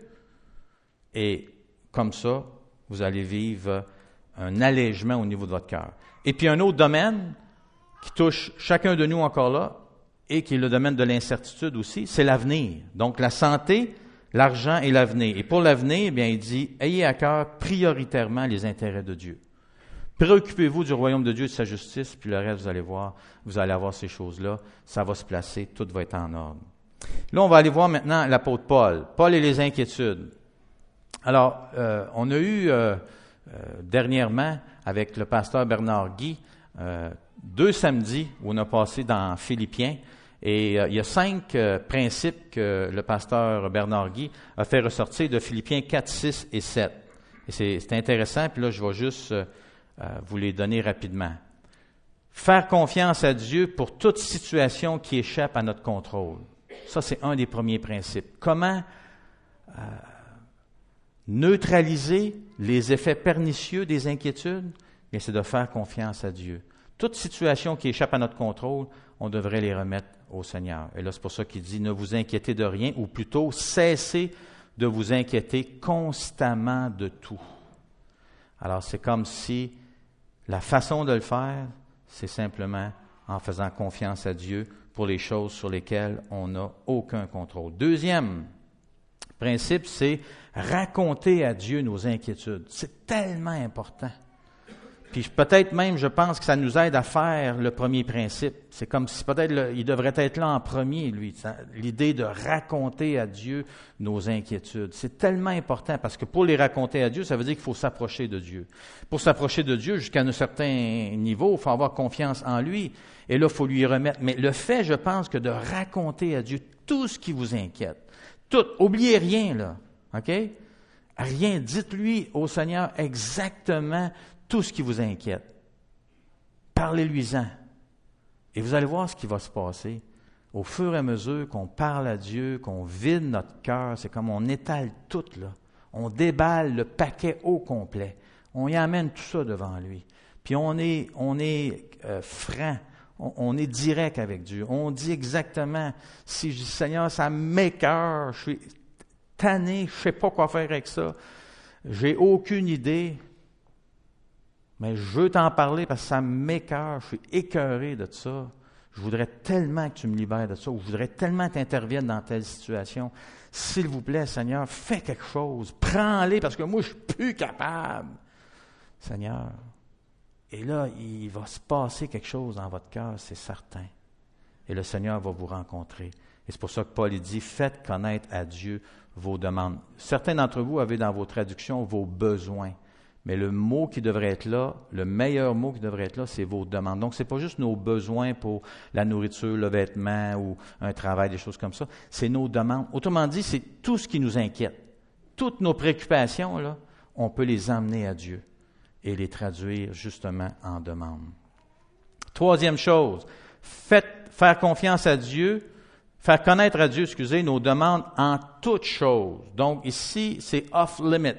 Et comme ça, vous allez vivre un allègement au niveau de votre cœur. Et puis un autre domaine qui touche chacun de nous encore là, et qui est le domaine de l'incertitude aussi, c'est l'avenir. Donc la santé, l'argent et l'avenir. Et pour l'avenir, eh bien, il dit, ayez à cœur prioritairement les intérêts de Dieu. Préoccupez-vous du royaume de Dieu et de sa justice, puis le reste, vous allez voir, vous allez avoir ces choses-là, ça va se placer, tout va être en ordre. Là, on va aller voir maintenant l'apôtre Paul. Paul et les inquiétudes. Alors, euh, on a eu euh, euh, dernièrement, avec le pasteur Bernard Guy, euh, deux samedis où on a passé dans Philippiens, et euh, il y a cinq euh, principes que le pasteur Bernard Guy a fait ressortir de Philippiens quatre, six et sept. Et c'est, c'est intéressant, puis là, je vais juste euh, euh, vous les donner rapidement. Faire confiance à Dieu pour toute situation qui échappe à notre contrôle. Ça, c'est un des premiers principes. Comment euh, neutraliser les effets pernicieux des inquiétudes? Bien, c'est de faire confiance à Dieu. Toute situation qui échappe à notre contrôle, on devrait les remettre au Seigneur. Et là, c'est pour ça qu'il dit, ne vous inquiétez de rien, ou plutôt, cessez de vous inquiéter constamment de tout. Alors, c'est comme si la façon de le faire, c'est simplement en faisant confiance à Dieu pour les choses sur lesquelles on n'a aucun contrôle. Deuxième principe, c'est raconter à Dieu nos inquiétudes. C'est tellement important. Puis peut-être même, je pense que ça nous aide à faire le premier principe. C'est comme si peut-être le, il devrait être là en premier, lui. Ça, l'idée de raconter à Dieu nos inquiétudes. C'est tellement important parce que pour les raconter à Dieu, ça veut dire qu'il faut s'approcher de Dieu. Pour s'approcher de Dieu jusqu'à un certain niveau, il faut avoir confiance en lui. Et là, il faut lui remettre. Mais le fait, je pense, que de raconter à Dieu tout ce qui vous inquiète, tout, oubliez rien, là, OK? Rien, dites-lui au Seigneur exactement tout ce qui vous inquiète. Parlez-lui-en. Et vous allez voir ce qui va se passer. Au fur et à mesure qu'on parle à Dieu, qu'on vide notre cœur, c'est comme on étale tout, là. On déballe le paquet au complet. On y amène tout ça devant lui. Puis on est, on est euh, franc. On, on est direct avec Dieu. On dit exactement, si je dis, Seigneur, ça m'écoeure, je suis tanné, je ne sais pas quoi faire avec ça. J'ai aucune idée. Mais je veux t'en parler parce que ça m'écoeure, je suis écœuré de ça. Je voudrais tellement que tu me libères de ça, ou je voudrais tellement que tu interviennes dans telle situation. S'il vous plaît, Seigneur, fais quelque chose. Prends-les parce que moi, je ne suis plus capable. Seigneur. Et là, il va se passer quelque chose dans votre cœur, c'est certain. Et le Seigneur va vous rencontrer. Et c'est pour ça que Paul dit, faites connaître à Dieu vos demandes. Certains d'entre vous avez dans vos traductions vos besoins. Mais le mot qui devrait être là, le meilleur mot qui devrait être là, c'est vos demandes. Donc, ce n'est pas juste nos besoins pour la nourriture, le vêtement ou un travail, des choses comme ça. C'est nos demandes. Autrement dit, c'est tout ce qui nous inquiète. Toutes nos préoccupations, là, on peut les emmener à Dieu et les traduire justement en demande. Troisième chose, faites, faire confiance à Dieu, faire connaître à Dieu, excusez, nos demandes en toutes choses. Donc, ici, c'est off-limit.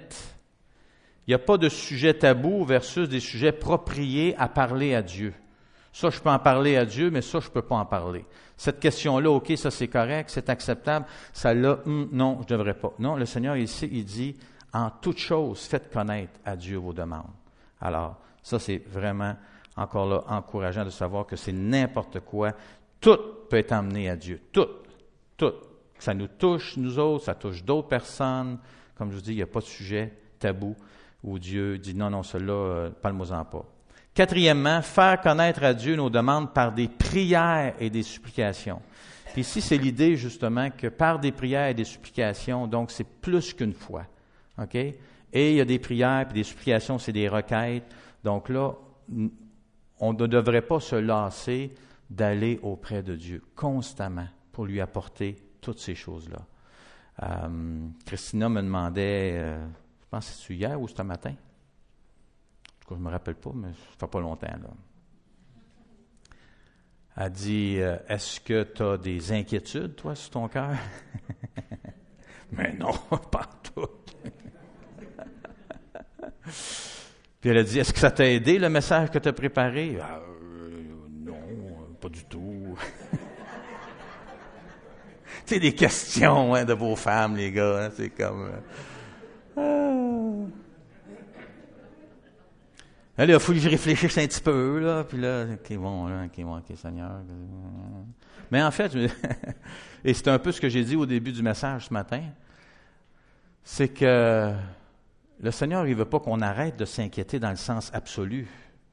Il n'y a pas de sujet tabou versus des sujets appropriés à parler à Dieu. Ça, je peux en parler à Dieu, mais ça, je ne peux pas en parler. Cette question-là, OK, ça c'est correct, c'est acceptable. Ça là, hum, non, je ne devrais pas. Non, le Seigneur ici, il dit, en toute chose, faites connaître à Dieu vos demandes. Alors, ça c'est vraiment, encore là, encourageant de savoir que c'est n'importe quoi. Tout peut être emmené à Dieu. Tout. Tout. Ça nous touche, nous autres, ça touche d'autres personnes. Comme je vous dis, il n'y a pas de sujet tabou où Dieu dit non, non, cela, euh, parle-moi-en pas. Quatrièmement, faire connaître à Dieu nos demandes par des prières et des supplications. Puis ici, c'est l'idée justement que par des prières et des supplications, donc c'est plus qu'une fois. OK? Et il y a des prières puis des supplications, c'est des requêtes. Donc là, on ne devrait pas se lasser d'aller auprès de Dieu constamment pour lui apporter toutes ces choses-là. Euh, Christina me demandait... Euh, Je pense que c'est hier ou c'est un matin. En tout cas, je ne me rappelle pas, mais ça fait pas longtemps. Là. Elle dit, euh, est-ce que tu as des inquiétudes, toi, sur ton cœur? Mais non, pas toutes. Puis elle a dit, est-ce que ça t'a aidé, le message que tu as préparé? Ah, euh, non, pas du tout. C'est des questions hein, de vos femmes, les gars. Hein, c'est comme... Euh, Ah. Là, il faut que je réfléchisse un petit peu, là, puis là, OK, bon, là, OK, bon, OK, Seigneur. Mais en fait, et c'est un peu ce que j'ai dit au début du message ce matin, c'est que le Seigneur, il ne veut pas qu'on arrête de s'inquiéter dans le sens absolu.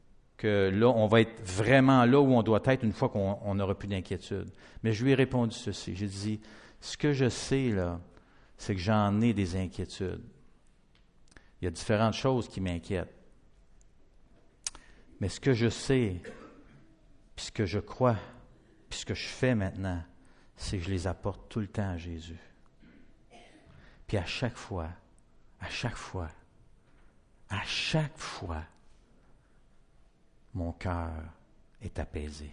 que là, on va être vraiment là où on doit être une fois qu'on n'aura plus d'inquiétude. Mais je lui ai répondu ceci. J'ai dit, ce que je sais, là, c'est que j'en ai des inquiétudes. Il y a différentes choses qui m'inquiètent. Mais ce que je sais, puis ce que je crois, puis ce que je fais maintenant, c'est que je les apporte tout le temps à Jésus. Puis à chaque fois, à chaque fois, à chaque fois, mon cœur est apaisé,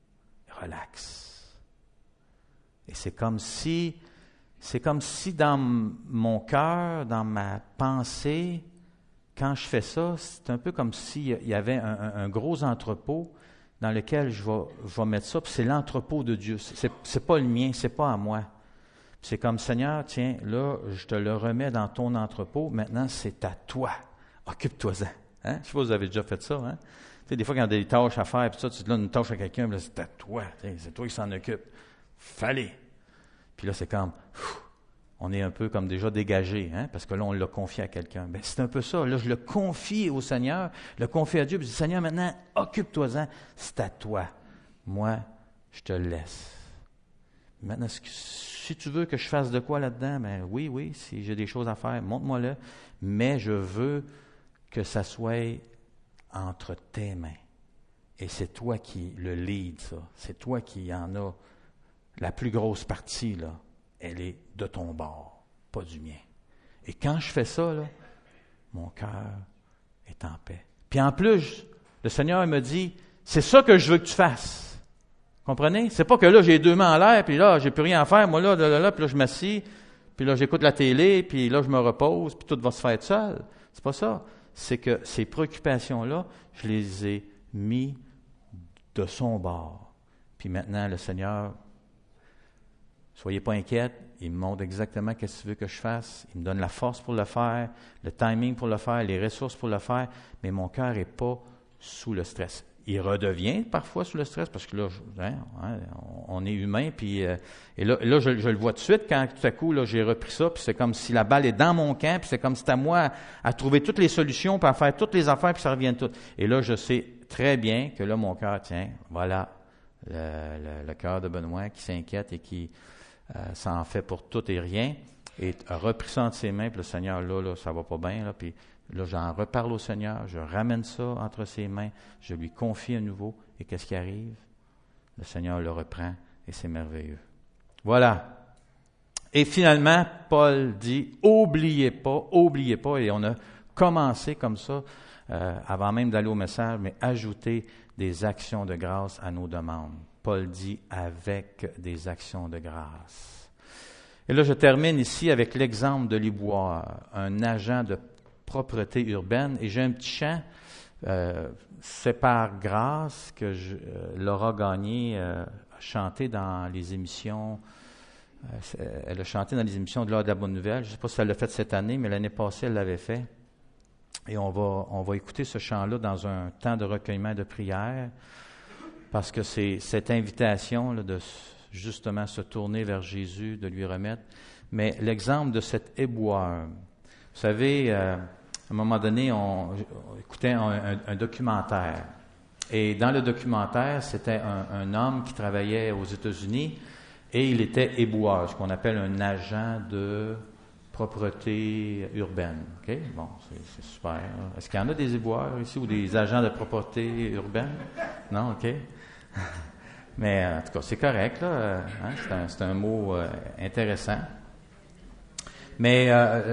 relax. Et c'est comme si, c'est comme si dans mon cœur, dans ma pensée, quand je fais ça, c'est un peu comme s'il y avait un, un, un gros entrepôt dans lequel je vais, je vais mettre ça, puis c'est l'entrepôt de Dieu. C'est, c'est pas le mien, c'est pas à moi. C'est comme, Seigneur, tiens, là, je te le remets dans ton entrepôt, maintenant, c'est à toi. Occupe-toi-en. Hein? Je ne sais pas si vous avez déjà fait ça. Hein? Tu sais, des fois, quand il y a des tâches à faire, puis ça, tu donnes une tâche à quelqu'un, puis là, c'est à toi. C'est toi qui s'en occupe. Fallait. Puis là, c'est comme, pff, on est un peu comme déjà dégagé, hein? Parce que là, on l'a confié à quelqu'un. Bien, c'est un peu ça. Là, je le confie au Seigneur, le confie à Dieu, puis je dis, Seigneur, maintenant, occupe-toi-en. C'est à toi. Moi, je te laisse. Maintenant, si tu veux que je fasse de quoi là-dedans, bien oui, oui, si j'ai des choses à faire, montre-moi-le. Mais je veux que ça soit entre tes mains. Et c'est toi qui le lead, ça. C'est toi qui en a la plus grosse partie, là. Elle est de ton bord, pas du mien. Et quand je fais ça, là, mon cœur est en paix. Puis en plus, le Seigneur me dit, c'est ça que je veux que tu fasses. Comprenez? C'est pas que là, j'ai les deux mains en l'air, puis là, j'ai plus rien à faire, moi là, là, là, là puis là, je m'assis, puis là, j'écoute la télé, puis là, je me repose, puis tout va se faire seul. C'est pas ça. C'est que ces préoccupations-là, je les ai mis de son bord. Puis maintenant, le Seigneur, soyez pas inquiètes, il me montre exactement qu'est-ce qu'il veut que je fasse. Il me donne la force pour le faire, le timing pour le faire, les ressources pour le faire, mais mon cœur n'est pas sous le stress. Il redevient parfois sous le stress, parce que là, hein, hein, on est humain, puis euh, et là, là je, je le vois tout de suite, quand tout à coup, là, j'ai repris ça, puis c'est comme si la balle est dans mon camp, puis c'est comme si c'était à moi à, à trouver toutes les solutions, puis à faire toutes les affaires, puis ça revienne tout. Et là, je sais très bien que là, mon cœur, tiens, voilà, le, le, le cœur de Benoît qui s'inquiète et qui euh, s'en fait pour tout et rien, et a repris ça entre ses mains, puis le Seigneur, là, là, ça va pas bien, là, puis là, j'en reparle au Seigneur, je ramène ça entre ses mains, je lui confie à nouveau, et qu'est-ce qui arrive? Le Seigneur le reprend, et c'est merveilleux. Voilà. Et finalement, Paul dit, oubliez pas, oubliez pas, et on a commencé comme ça, euh, avant même d'aller au message, mais ajoutez des actions de grâce à nos demandes. Paul dit, avec des actions de grâce. Et là, je termine ici avec l'exemple de l'Iboire, un agent de propreté urbaine. Et j'ai un petit chant, euh, c'est par grâce que je, euh, Laura Gagné euh, a chanté dans les émissions, euh, elle a chanté dans les émissions de l'Heure de la Bonne Nouvelle. Je ne sais pas si elle l'a fait cette année, mais l'année passée, elle l'avait fait. Et on va, on va écouter ce chant-là dans un temps de recueillement de prière, parce que c'est cette invitation là, de justement se tourner vers Jésus, de lui remettre. Mais l'exemple de cet éboueur, vous savez, euh, à un moment donné, on, on écoutait un, un, un documentaire. Et dans le documentaire, c'était un, un homme qui travaillait aux États-Unis et il était éboueur, ce qu'on appelle un agent de propreté urbaine. Okay? Bon, c'est, c'est super. Est-ce qu'il y en a des éboueurs ici ou des agents de propreté urbaine? Non? OK. Mais en tout cas, c'est correct, là. Hein? C'est, un, c'est un mot euh, intéressant. Mais... Euh,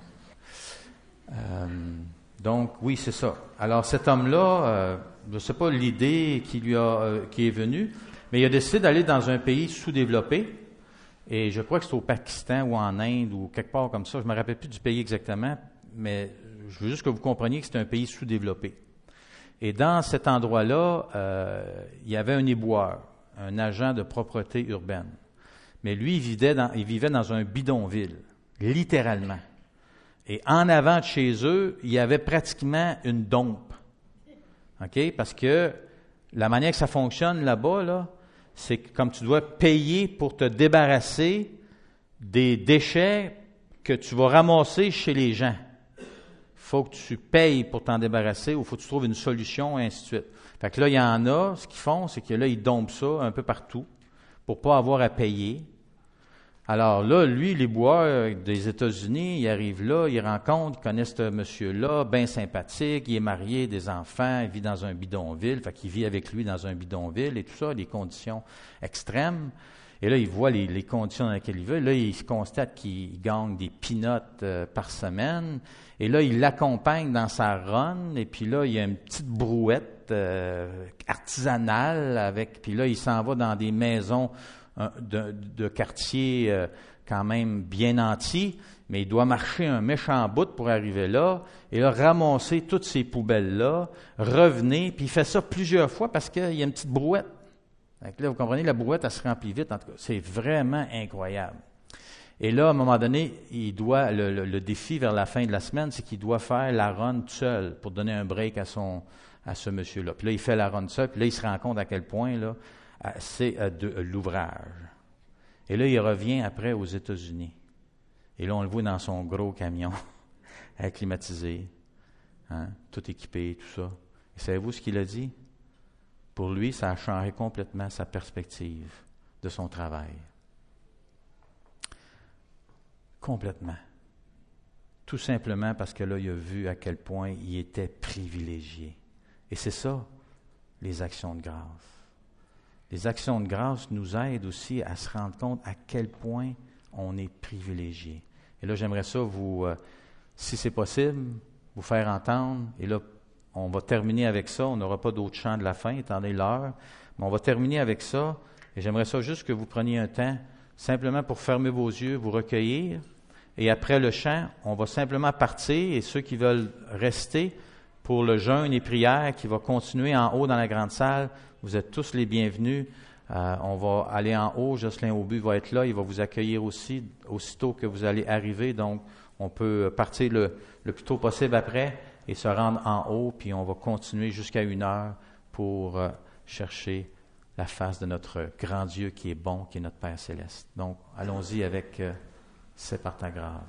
Euh, donc, oui, c'est ça. Alors, cet homme-là, euh, je ne sais pas l'idée qui lui a, euh, qui est venue, mais il a décidé d'aller dans un pays sous-développé, et je crois que c'est au Pakistan ou en Inde ou quelque part comme ça, je ne me rappelle plus du pays exactement, mais je veux juste que vous compreniez que c'est un pays sous-développé. Et dans cet endroit-là, euh, il y avait un éboueur, un agent de propreté urbaine. Mais lui, il vivait dans, il vivait dans un bidonville, littéralement. Et en avant de chez eux, il y avait pratiquement une dompe. OK? Parce que la manière que ça fonctionne là-bas, là, c'est que comme tu dois payer pour te débarrasser des déchets que tu vas ramasser chez les gens. Il faut que tu payes pour t'en débarrasser ou il faut que tu trouves une solution, et ainsi de suite. Fait que là, il y en a, ce qu'ils font, c'est que là, ils dompent ça un peu partout pour pas avoir à payer. Alors là, lui, les bois des États-Unis, il arrive là, il rencontre, il connaît ce monsieur-là, bien sympathique, il est marié, des enfants, il vit dans un bidonville, fait qu'il vit avec lui dans un bidonville et tout ça, des conditions extrêmes. Et là, il voit les, les conditions dans lesquelles il veut. Là, il constate qu'il gagne des peanuts euh, par semaine. Et là, il l'accompagne dans sa run. Et puis là, il y a une petite brouette euh, artisanale avec. Puis là, il s'en va dans des maisons euh, de, de quartier euh, quand même bien nantis. Mais il doit marcher un méchant bout pour arriver là. Et là, ramasser toutes ces poubelles-là, revenir. Puis il fait ça plusieurs fois parce qu'il y a une petite brouette. Donc là, vous comprenez, la brouette, elle se remplit vite. En tout cas, c'est vraiment incroyable. Et là, à un moment donné, il doit, le, le, le défi vers la fin de la semaine, c'est qu'il doit faire la run tout seul pour donner un break à son, à ce monsieur-là. Puis là, il fait la run seul. Puis là, il se rend compte à quel point là, c'est euh, de, euh, l'ouvrage. Et là, il revient après aux États-Unis. Et là, on le voit dans son gros camion, climatisé, hein, tout équipé, tout ça. Et savez-vous ce qu'il a dit? Pour lui, ça a changé complètement sa perspective de son travail. Complètement. Tout simplement parce que là, il a vu à quel point il était privilégié. Et c'est ça, les actions de grâce. Les actions de grâce nous aident aussi à se rendre compte à quel point on est privilégié. Et là, j'aimerais ça vous, euh, si c'est possible, vous faire entendre. Et là, on va terminer avec ça. On n'aura pas d'autres chants de la fin, étant donné l'heure. Mais on va terminer avec ça. Et j'aimerais ça juste que vous preniez un temps, simplement pour fermer vos yeux, vous recueillir. Et après le chant, on va simplement partir. Et ceux qui veulent rester pour le jeûne et prière qui va continuer en haut dans la grande salle, vous êtes tous les bienvenus. Euh, on va aller en haut. Jocelyn Aubu va être là. Il va vous accueillir aussi, aussitôt que vous allez arriver. Donc, on peut partir le, le plus tôt possible après et se rendre en haut, puis on va continuer jusqu'à une heure pour euh, chercher la face de notre grand Dieu qui est bon, qui est notre Père céleste. Donc, allons-y avec euh, « C'est par ta grâce ».